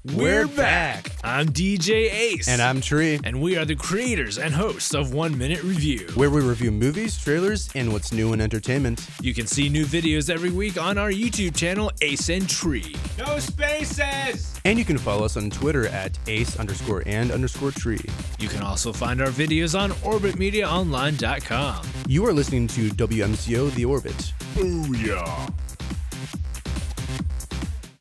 We're back. I'm DJ Ace. And I'm Tree. And we are the creators and hosts of 1 Minute Review, where we review movies, trailers, and what's new in entertainment. You can see new videos every week on our YouTube channel, Ace and Tree. No spaces! And you can follow us on Twitter at ace_and_tree. You can also find our videos on orbitmediaonline.com. You are listening to WMCO The Orbit. Booyah!